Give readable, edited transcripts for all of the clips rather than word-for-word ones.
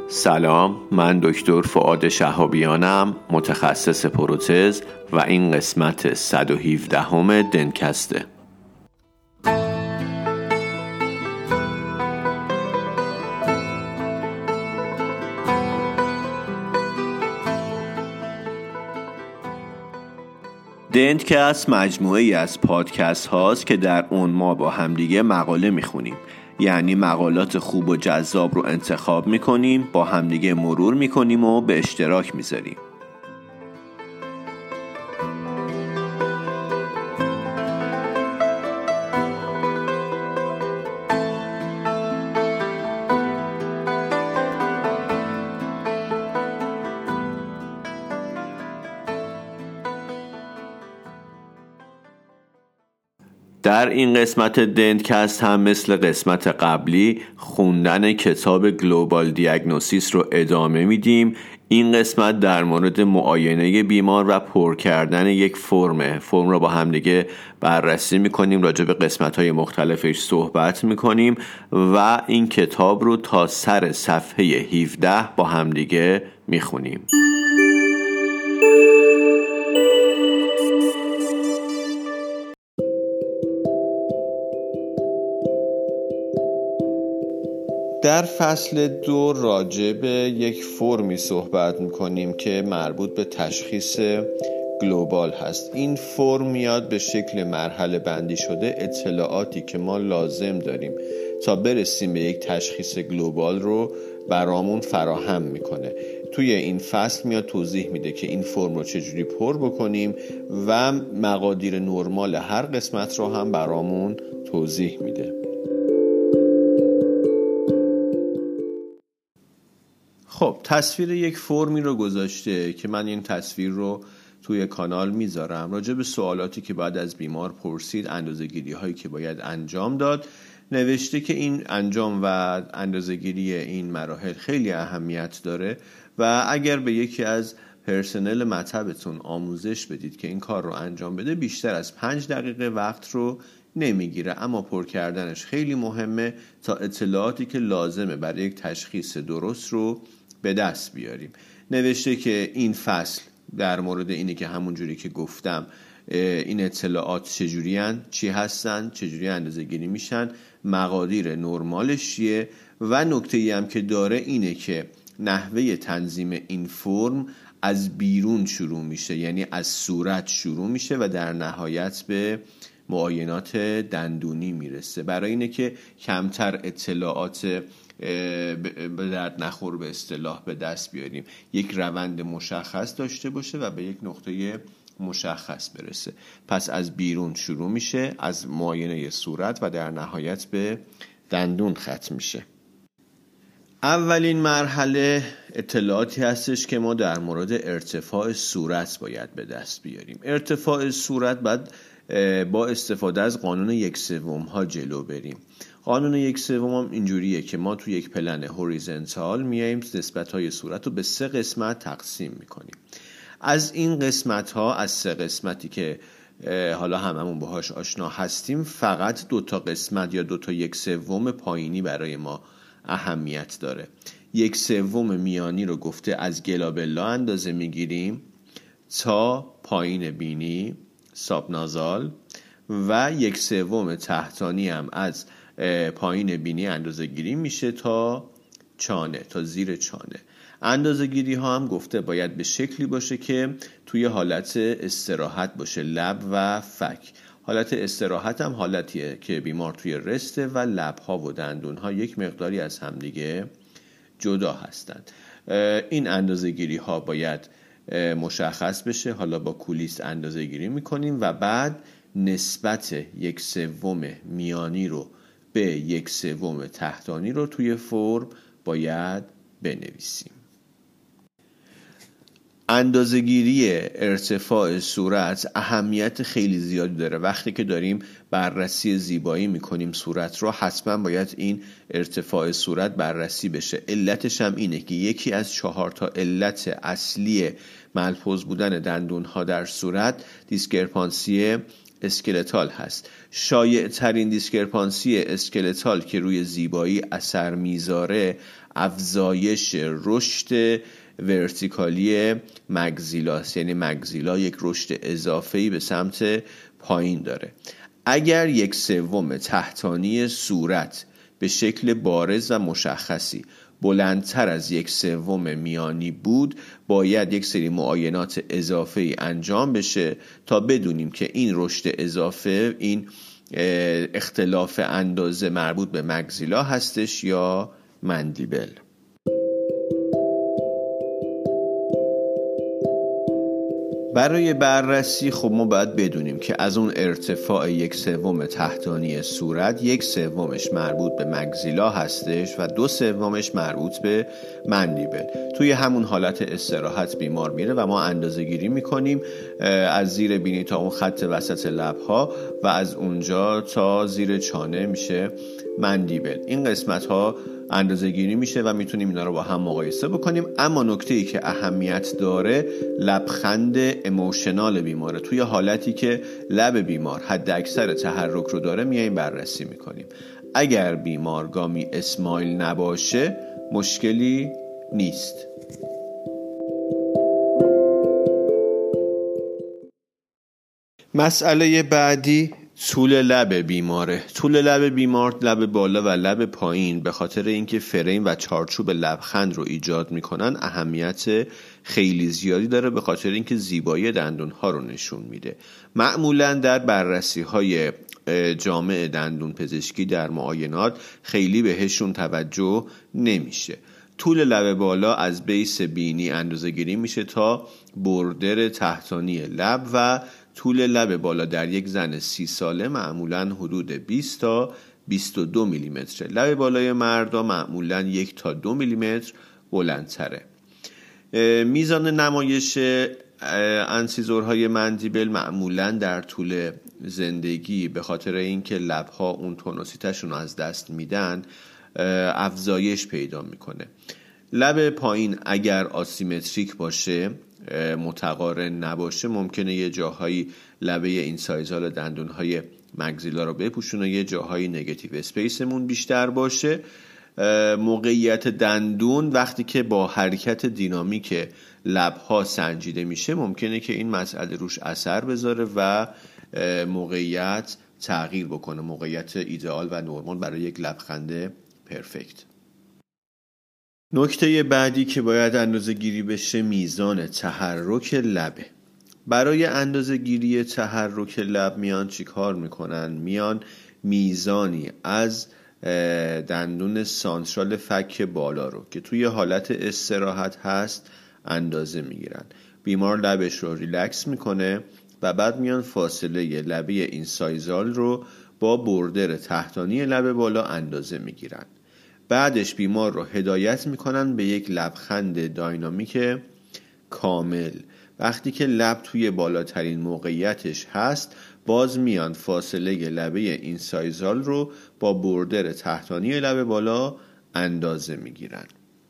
سلام، من دکتر فؤاد شهابیانم، متخصص پروتز و این قسمت 117 دنتکسته. دنتکست مجموعه‌ای از پادکست هاست که در اون ما با همدیگه مقاله میخونیم، یعنی مقالات خوب و جذاب رو انتخاب میکنیم، با همدیگه مرور میکنیم و به اشتراک میذاریم. در این قسمت دنتکست هم مثل قسمت قبلی خوندن کتاب گلوبال دیاگنوستیس رو ادامه میدیم. این قسمت در مورد معاینه بیمار و پر کردن یک فرم رو با هم دیگه بررسی میکنیم، راجع به قسمت‌های مختلفش صحبت میکنیم و این کتاب رو تا سر صفحه 17 با هم دیگه میخونیم. در فصل 2 راجع به یک فرمی صحبت میکنیم که مربوط به تشخیص گلوبال هست. این فرم میاد به شکل مرحله بندی شده اطلاعاتی که ما لازم داریم تا برسیم به یک تشخیص گلوبال رو برامون فراهم میکنه. توی این فصل میاد توضیح میده که این فرم رو چجوری پر بکنیم و مقادیر نرمال هر قسمت رو هم برامون توضیح میده. خب، تصویر یک فرمی رو گذاشته که من این تصویر رو توی کانال میذارم. راجع به سوالاتی که باید از بیمار پرسید، اندازه‌گیری هایی که باید انجام داد، نوشته که این انجام و اندازه‌گیری این مراحل خیلی اهمیت داره و اگر به یکی از پرسنل مطبتون آموزش بدید که این کار رو انجام بده، بیشتر از 5 دقیقه وقت رو نمیگیره، اما پر کردنش خیلی مهمه تا اطلاعاتی که لازمه برای یک تشخیص درست رو به دست بیاریم. نوشته که این فصل در مورد اینه که همون جوری که گفتم این اطلاعات چجوری هن، چی هستن، چجوری اندازه گیری میشن، مقادیر نرمالش چیه و نکته‌ای هم که داره اینه که نحوه تنظیم این فرم از بیرون شروع میشه، یعنی از صورت شروع میشه و در نهایت به معاینات دندونی میرسه، برای اینه که کمتر اطلاعات به درد نخور به اصطلاح به دست بیاریم، یک روند مشخص داشته باشه و به یک نقطه مشخص برسه. پس از بیرون شروع میشه، از معاینه صورت و در نهایت به دندون ختم میشه. اولین مرحله اطلاعاتی هستش که ما در مورد ارتفاع صورت باید به دست بیاریم. ارتفاع صورت باید با استفاده از قانون 1/3 ها جلو بریم. قانون 1/3 هم اینجوریه که ما توی یک پلن هوریزنتال میایم نسبت‌های صورت رو به 3 قسمت تقسیم میکنیم. از این قسمت ها، از 3 قسمتی که حالا هممون باهاش آشنا هستیم، فقط 2 تا قسمت یا 2 تا 1/3 پایینی برای ما اهمیت داره. 1/3 میانی رو گفته از گلابلا اندازه میگیریم تا پایین بینی، سابنازال، و 1/3 تحتانی هم از پایین بینی اندازه گیری میشه تا چانه، تا زیر چانه. اندازه گیری ها هم گفته باید به شکلی باشه که توی حالت استراحت باشه، لب و فک. حالت استراحت هم حالتیه که بیمار توی رسته و لب ها و دندون ها یک مقداری از همدیگه جدا هستند. این اندازه گیری ها باید مشخص بشه. حالا با کولیست اندازه گیری میکنیم و بعد نسبت 1/3 میانی رو به 1/3 تحتانی رو توی فرم باید بنویسیم. اندازه‌گیری ارتفاع صورت اهمیت خیلی زیادی داره. وقتی که داریم بررسی زیبایی میکنیم صورت رو، حتما باید این ارتفاع صورت بررسی بشه. علتش هم اینه که یکی از 4 تا علت اصلی ملحوظ بودن دندون‌ها در صورت دیسکرپانسی اسکلتال هست. شایع ترین دیسکرپانسی اسکلتال که روی زیبایی اثر میذاره افزایش رشد ورتیکالی مگزیلاست، یعنی مگزیلا یک رشد اضافه‌ای به سمت پایین داره. اگر 1/3 تحتانی صورت به شکل بارز و مشخصی بلندتر از 1/3 میانی بود، باید یک سری معاینات اضافه‌ای انجام بشه تا بدونیم که این رشد اضافه، این اختلاف اندازه مربوط به مگزیلا هستش یا مندیبل. برای بررسی خب ما باید بدونیم که از اون ارتفاع 1/3 تحتانی صورت 1/3 مربوط به مگزیلا هستش و 2/3 مربوط به مندیبل. توی همون حالت استراحت بیمار میره و ما اندازه گیری میکنیم از زیر بینی تا اون خط وسط لبها و از اونجا تا زیر چانه میشه مندیبل. این قسمت ها اندازه گیری میشه و میتونیم اینا رو با هم مقایسه بکنیم. اما نکته‌ای که اهمیت داره لبخند ایموشنال بیماره. توی حالتی که لب بیمار حد اکثر تحرک رو داره میایم بررسی میکنیم. اگر بیمار گامی اسمایل نباشه مشکلی نیست. مسئله بعدی طول لب بیماره. طول لب بیمار، لب بالا و لب پایین، به خاطر اینکه فریم و چارچوب لبخند رو ایجاد میکنن اهمیت خیلی زیادی داره، به خاطر اینکه زیبایی دندون ها رو نشون میده. معمولا در بررسی های جامع دندون پزشکی در معاینات خیلی بهشون توجه نمیشه. طول لب بالا از بیس بینی اندازه گیری میشه تا بردر تحتانی لب و طول لب بالا در یک زن 30 ساله معمولاً حدود 20 تا 22 میلیمتره. لب بالای مردا معمولاً 1 تا 2 میلیمتر بلندتره. میزان نمایش انسیزورهای مندیبل معمولاً در طول زندگی به خاطر اینکه لبها اون تونوسیتشون رو از دست میدن افزایش پیدا میکنه. لب پایین اگر آسیمتریک باشه، متقارن نباشه، ممکنه یه جاهایی لبه اینسایزال دندونهای مگزیلا رو بپوشونه، یه جاهایی نگاتیو اسپیسمون بیشتر باشه. موقعیت دندون وقتی که با حرکت دینامیک لبها سنجیده میشه ممکنه که این مسئله روش اثر بذاره و موقعیت تغییر بکنه، موقعیت ایدئال و نورمال برای یک لبخند پرفکت. نکته بعدی که باید اندازه گیری بشه میزان تحرک لبه. برای اندازه گیری تحرک لب میان چی کار میکنن؟ میان میزانی از دندون سانترال فک بالا رو که توی حالت استراحت هست اندازه میگیرن. بیمار لبش رو ریلکس میکنه و بعد میان فاصله لبه اینسایزال رو با بردر تحتانی لب بالا اندازه میگیرن. بعدش بیمار رو هدایت میکنن به یک لبخند داینامیک کامل. وقتی که لب توی بالاترین موقعیتش هست باز میان فاصله لبه اینسایزال رو با بردر تحتانی لب بالا اندازه میگیرن.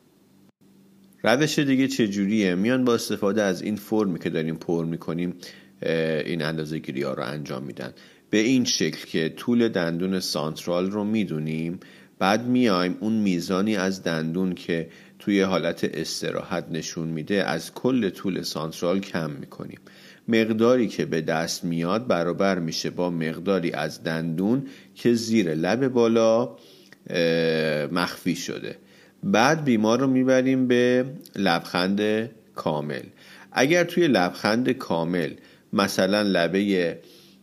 روش دیگه چجوریه؟ میان با استفاده از این فرمی که داریم پر میکنیم این اندازه گیری ها رو انجام میدن به این شکل که طول دندون سانترال رو میدونیم، بعد میایم اون میزانی از دندون که توی حالت استراحت نشون میده از کل طول سانترال کم میکنیم. مقداری که به دست میاد برابر میشه با مقداری از دندون که زیر لب بالا مخفی شده. بعد بیمار رو میبریم به لبخند کامل. اگر توی لبخند کامل مثلا لبه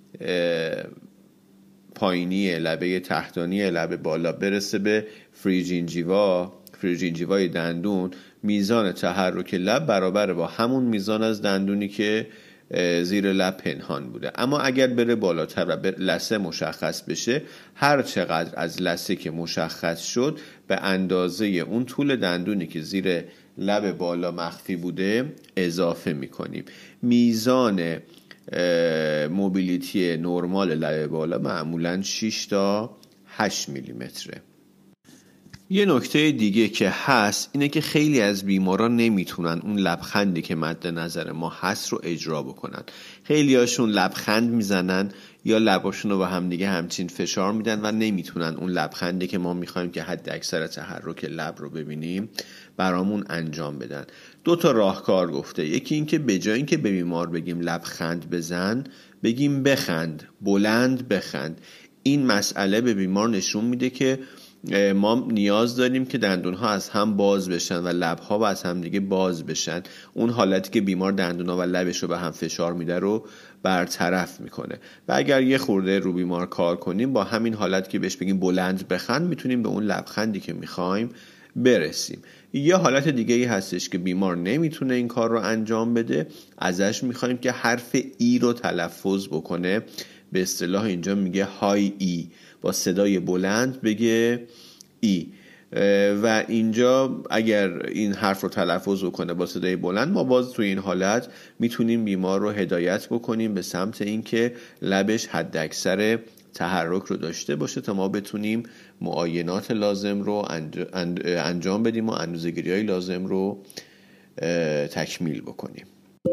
پایینی لبه تحتانی لب بالا برسه به فریجینجیوای دندون، میزان تحرک لب برابر با همون میزان از دندونی که زیر لب پنهان بوده. اما اگر بره بالاتر و لثه مشخص بشه، هر چقدر از لثه که مشخص شد به اندازه اون طول دندونی که زیر لب بالا مخفی بوده اضافه میکنیم. میزان موبیلیتی نرمال لب بالا معمولاً 6 تا 8 میلیمتره. یه نکته دیگه که هست اینه که خیلی از بیماران نمیتونن اون لبخندی که مد نظر ما هست رو اجرا بکنن. خیلی هاشون لبخند میزنن یا لباشون رو با هم دیگه همچین فشار میدن و نمیتونن اون لبخندی که ما میخوایم که حد اکثر تحرک لب رو ببینیم برامون انجام بدن. 2 تا راهکار گفته. یکی این که به جای این که به بیمار بگیم لبخند بزن، بگیم بخند، بلند بخند. این مسئله به بیمار نشون میده که ما نیاز داریم که دندونها از هم باز بشن و لبها از هم دیگه باز بشن. اون حالتی که بیمار دندونها و لبش رو به هم فشار میده رو برطرف میکنه. و اگر یه خورده رو بیمار کار کنیم، با همین حالت که بهش بگیم بلند بخند، میتونیم به اون لبخندی که میخوایم برسیم. یه حالت دیگه ای هستش که بیمار نمیتونه این کار رو انجام بده، ازش میخوایم که حرف ای رو تلفظ بکنه. به اصطلاح اینجا میگه های ای، با صدای بلند بگه ای. و اینجا اگر این حرف رو تلفظ بکنه با صدای بلند، ما باز توی این حالت میتونیم بیمار رو هدایت بکنیم به سمت اینکه لبش حد اکثر تحرک رو داشته باشه تا ما بتونیم معاینات لازم رو انجام بدیم و اندازه‌گیری‌های لازم رو تکمیل بکنیم.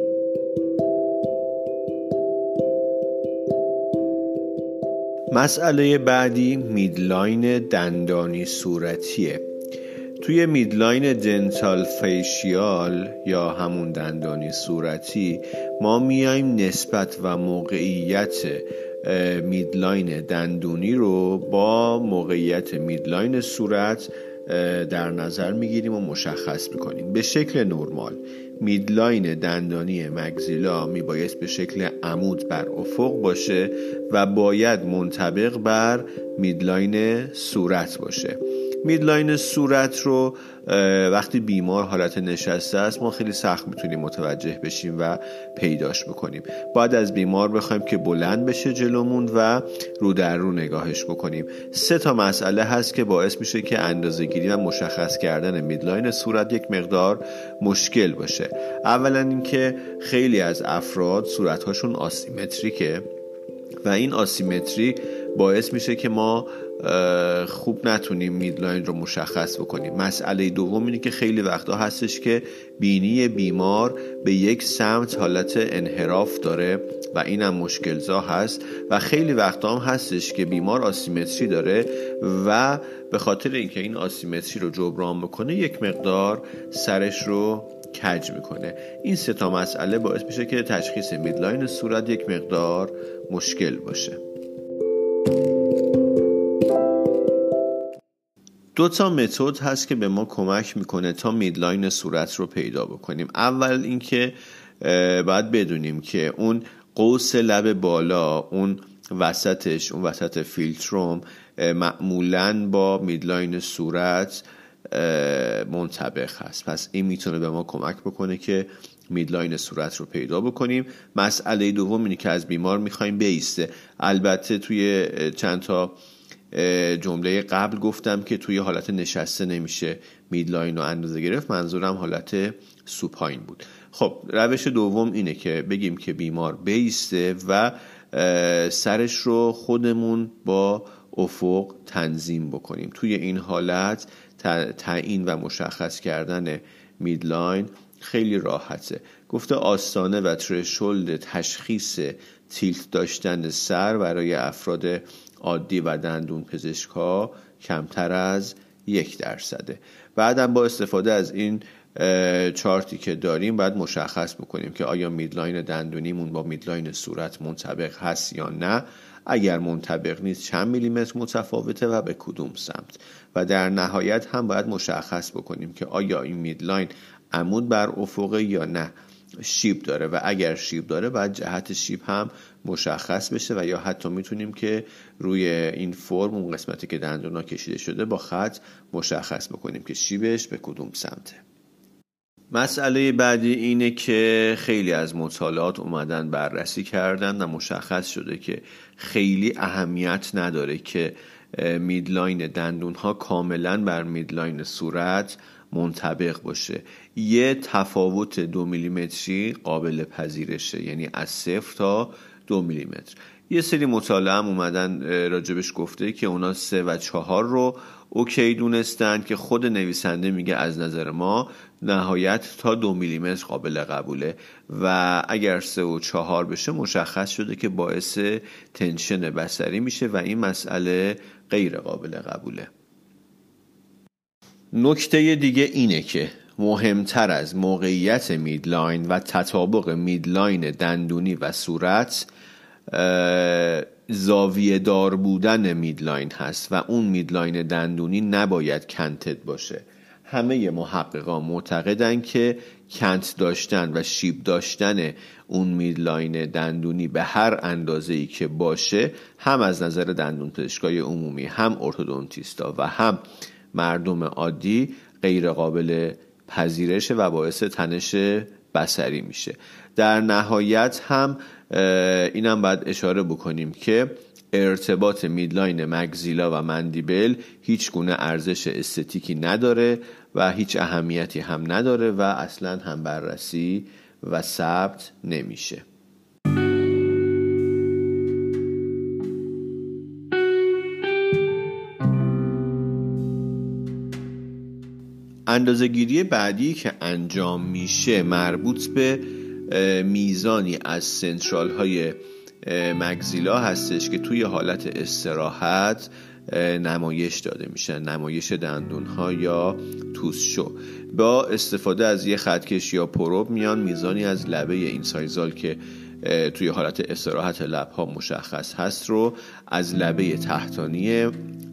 مسئله بعدی میدلاین دندانی صورتیه. توی میدلاین دنتال فیشیال یا همون دندانی صورتی ما میایم نسبت و موقعیت میدلاین دندونی رو با موقعیت میدلاین صورت در نظر میگیریم و مشخص میکنیم. به شکل نرمال میدلاین دندانی مگزیلا میبایست به شکل عمود بر افق باشه و باید منطبق بر میدلاین صورت باشه. میدلاین صورت رو وقتی بیمار حالت نشسته است ما خیلی سخت میتونیم متوجه بشیم و پیداش بکنیم. باید از بیمار بخوایم که بلند بشه جلومون و رو در رو نگاهش بکنیم. 3 تا مسئله هست که باعث میشه که اندازه‌گیری و مشخص کردن میدلاین صورت یک مقدار مشکل باشه. اولا اینکه خیلی از افراد صورت‌هاشون آسیمتریکه و این آسیمتری باعث میشه که ما خوب نتونیم میدلاین رو مشخص بکنیم. مسئله دوم اینه که خیلی وقتا هستش که بینی بیمار به یک سمت حالت انحراف داره و اینم مشکلزا هست و خیلی وقتا هم هستش که بیمار آسیمتری داره و به خاطر اینکه این آسیمتری رو جبران بکنه یک مقدار سرش رو کج میکنه. این 3 تا مسئله باعث میشه که تشخیص میدلاین صورت یک مقدار مشکل باشه. 2 تا متد هست که به ما کمک میکنه تا میدلاین صورت رو پیدا بکنیم. اول اینکه باید بدونیم که اون قوس لب بالا، اون وسطش، اون وسط فیلتروم معمولاً با میدلاین صورت منطبق هست. پس این میتونه به ما کمک بکنه که میدلاین صورت رو پیدا بکنیم. مسئله دوم اینه که از بیمار میخوایم بایسته. البته توی چند تا جمله قبل گفتم که توی حالت نشسته نمیشه میدلاین رو اندازه گرفت، منظورم حالت سوپاین بود. خب روش دوم اینه که بگیم که بیمار بایسته و سرش رو خودمون با افق تنظیم بکنیم. توی این حالت تعیین و مشخص کردن میدلاین خیلی راحته. گفته آستانه و ترشولد تشخیص تیلت داشتن سر برای افراد عادی و دندون پزشکا کمتر از 1%. بعدم با استفاده از این چارتی که داریم باید مشخص بکنیم که آیا میدلاین دندونیمون با میدلاین صورت منطبق هست یا نه. اگر منطبق نیست چند میلیمتر متفاوته و به کدوم سمت. و در نهایت هم باید مشخص بکنیم که آیا این میدلاین عمود بر افق یا نه شیب داره و اگر شیب داره باید جهت شیب هم مشخص بشه و یا حتی میتونیم که روی این فرم اون قسمتی که دندونا کشیده شده با خط مشخص بکنیم که شیبش به کدوم سمته. مسئله بعدی اینه که خیلی از مطالعات اومدن بررسی کردن و مشخص شده که خیلی اهمیت نداره که میدلاین دندون ها کاملا بر میدلاین صورت منطبق باشه. یه تفاوت 2 میلیمتری قابل پذیرشه، یعنی از 0 تا 2 میلیمتر. یه سری مطالعه هم اومدن راجبش گفته که اونا 3 و 4 رو اوکی دونستن که خود نویسنده میگه از نظر ما نهایت تا 2 میلیمتر قابل قبوله و اگر 3 و 4 بشه مشخص شده که باعث تنشن بصری میشه و این مسئله غیر قابل قبوله. نکته دیگه اینه که مهمتر از موقعیت میدلاین و تطابق میدلاین دندونی و صورت زاویه دار بودن میدلاین هست و اون میدلاین دندونی نباید کنتد باشه. همه محققان معتقدن که کنت داشتن و شیب داشتن اون میدلاین دندونی به هر اندازه‌ای که باشه هم از نظر دندون پزشکای عمومی، هم ارتودونتیستا و هم مردم عادی غیر قابل پذیرشه و باعث تنش بصری میشه. در نهایت هم اینم باید اشاره بکنیم که ارتباط میدلاین مگزیلا و مندیبل هیچ گونه ارزش استتیکی نداره و هیچ اهمیتی هم نداره و اصلا هم بررسی و ثبت نمیشه. اندازه‌گیری بعدی که انجام میشه مربوط به میزانی از سنترال های مگزیلا هستش که توی حالت استراحت نمایش داده میشن، نمایش دندون ها یا توسشو. با استفاده از یه خطکش یا پروب میان میزانی از لبه اینسایزال که توی حالت استراحت لب ها مشخص هست رو از لبه تحتانی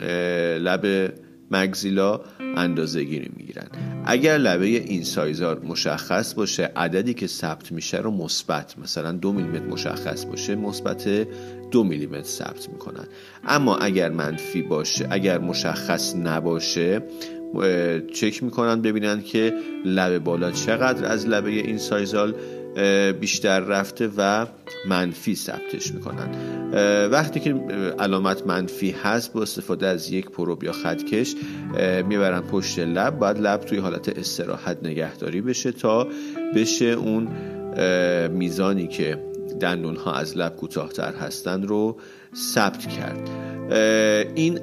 لب مگزیلا اندازه گیری میگیرن. اگر لبه اینسایزار مشخص باشه عددی که ثبت میشه رو مثبت، مثلا 2 میلیمتر مشخص باشه مثبت 2 میلیمتر ثبت میکنن. اما اگر منفی باشه، اگر مشخص نباشه چک میکنن ببینن که لبه بالا چقدر از لبه اینسایزال بیشتر رفته و منفی ثبتش میکنن. وقتی که علامت منفی هست با استفاده از یک پروب یا خطکش میبرن پشت لب. باید لب توی حالت استراحت نگهداری بشه تا بشه اون میزانی که دندون ها از لب کوتاه‌تر هستن رو ثبت کرد. این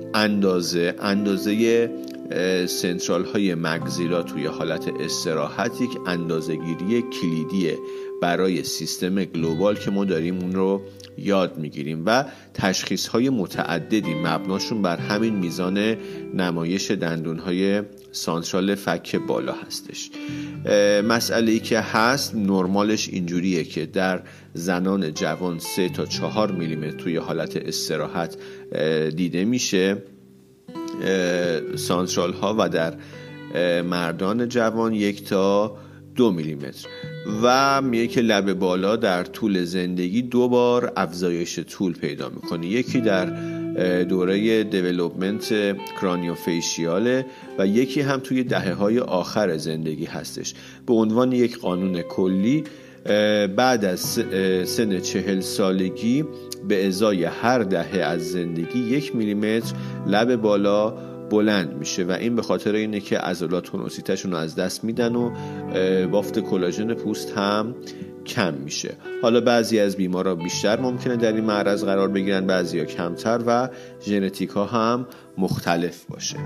اندازه سنترال های مگزیلا توی حالت استراحت یک اندازه گیری کلیدیه برای سیستم گلوبال که ما داریم اون رو یاد میگیریم و تشخیص های متعددی مبناشون بر همین میزان نمایش دندون های سانترال فک بالا هستش. مسئله‌ای که هست نرمالش اینجوریه که در زنان جوان 3 تا 4 میلیمتر توی حالت استراحت دیده میشه سانترال ها و در مردان جوان 1 تا 2 میلیمتر و میگه که لب بالا در طول زندگی 2 بار افزایش طول پیدا میکنه. یکی در دوره دیولوپمنت کرانیوفیشیاله و یکی هم توی دهه‌های آخر زندگی هستش. به عنوان یک قانون کلی بعد از سن 40 سالگی به ازای هر دهه از زندگی 1 میلیمتر لب بالا بلند میشه و این به خاطر اینه که عضلات تونوسیتشون رو از دست میدن و بافت کلاژن پوست هم کم میشه. حالا بعضی از بیمارا بیشتر ممکنه در این معرض قرار بگیرن، بعضیا کمتر و ژنتیک ها هم مختلف باشه.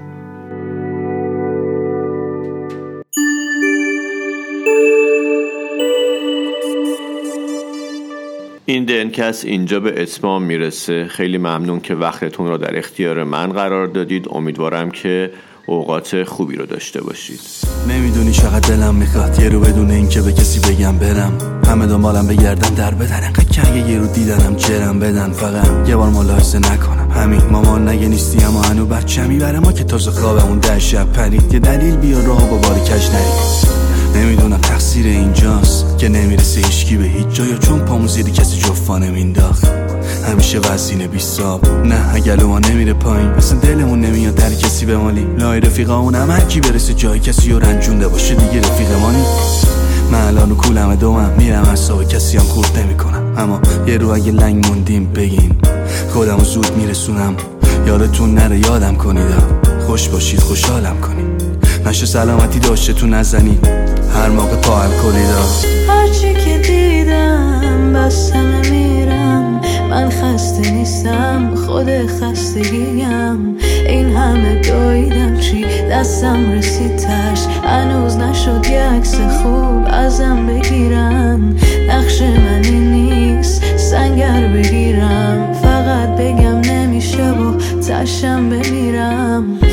این دنکست اینجا به اتمام میرسه. خیلی ممنون که وقتتون رو در اختیار من قرار دادید. امیدوارم که اوقات خوبی رو داشته باشید. نمیدونی چقدر دلم میخواد یه رو بدون این که به کسی بگم برم، همه دنبالم بگردن در بدن، انقدر کنگه یه رو دیدنم جرم بدن، فقط یه بار ملاحظه نکنم همین مامان نگه نیستی اما هنو بچمی برای ما که تازه خوابمون 10 شب پرید. یه دلیل بیا راه با باری کج نرید. نمیدونم تقصیر اینجاست که نمیرسه هیچکی به هیچ جا یا چون پامون زیر کسی جفا نمینداخت. همیشه وزینه بیستاب نه اگلو ما نمیره پایین، مثلا دلمون نمیاد در کسی بمالی. لای رفیقامون هم هر کی برسه جای کسی رو رنجونده باشه دیگه رفیق مانی. من الان کولم دومم میرم حساب کسی هم خورد نمی کنم، اما یه رو اگه لنگ موندیم بگین خودمو زود میرسونم. یادتون نره یادم کنید، خوش باشید خوشحالم کنید، نشه سلامتی داشته تو نزنید هر موقع پا الکلی دار. هرچی که دیدم بستم میرم من خسته نیستم، خود خستگیم. این همه دویدم چی دستم رسید تش، هنوز نشد یه عکس خوب ازم بگیرن. نقش من این نیست سنگر بگیرم، فقط بگم نمیشه و تشم بمیرم.